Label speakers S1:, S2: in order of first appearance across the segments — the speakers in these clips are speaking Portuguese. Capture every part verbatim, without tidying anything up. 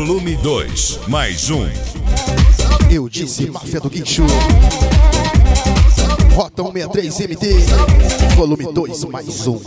S1: Volume dois, mais um.
S2: Eu disse Máfia do Guincho. Rota cento e sessenta e três M T. Volume dois, mais um.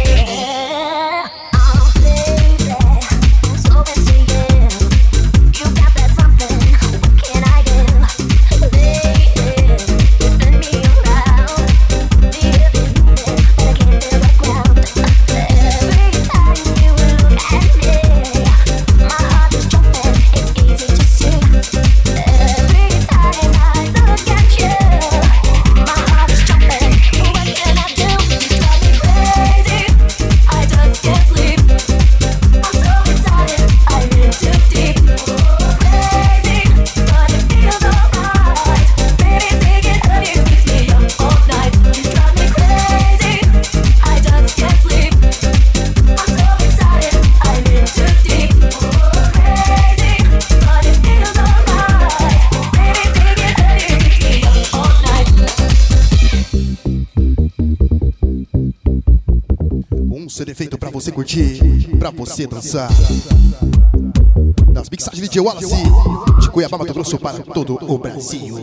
S2: C D feito pra você curtir, pra você dançar. Das mixagens de D J Wallace, de Cuiabá, Mato Grosso para todo o Brasil.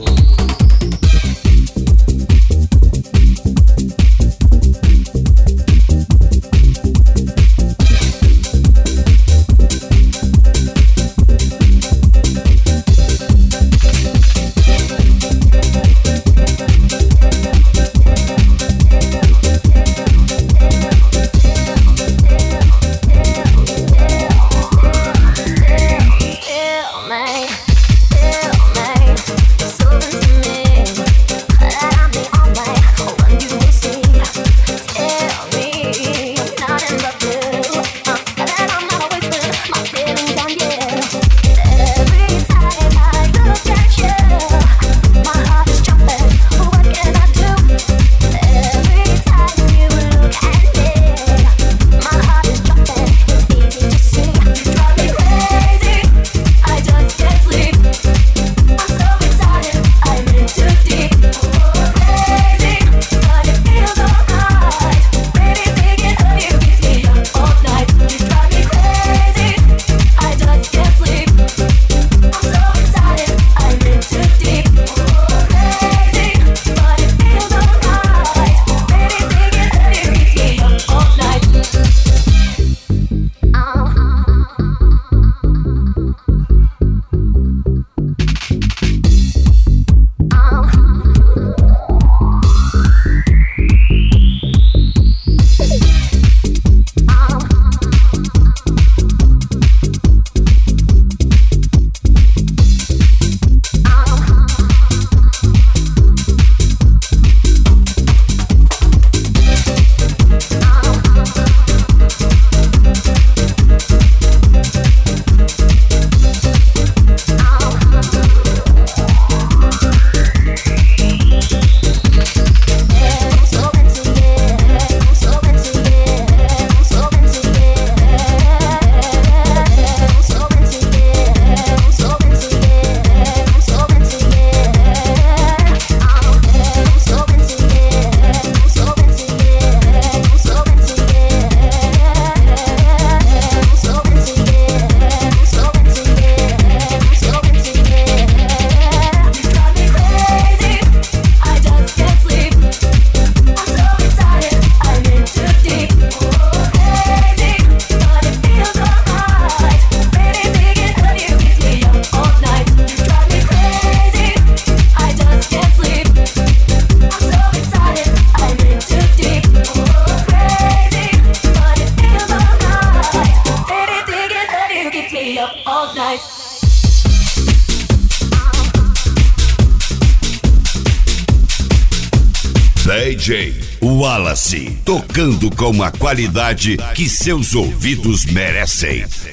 S1: D J Wallace, tocando com a qualidade que seus ouvidos merecem.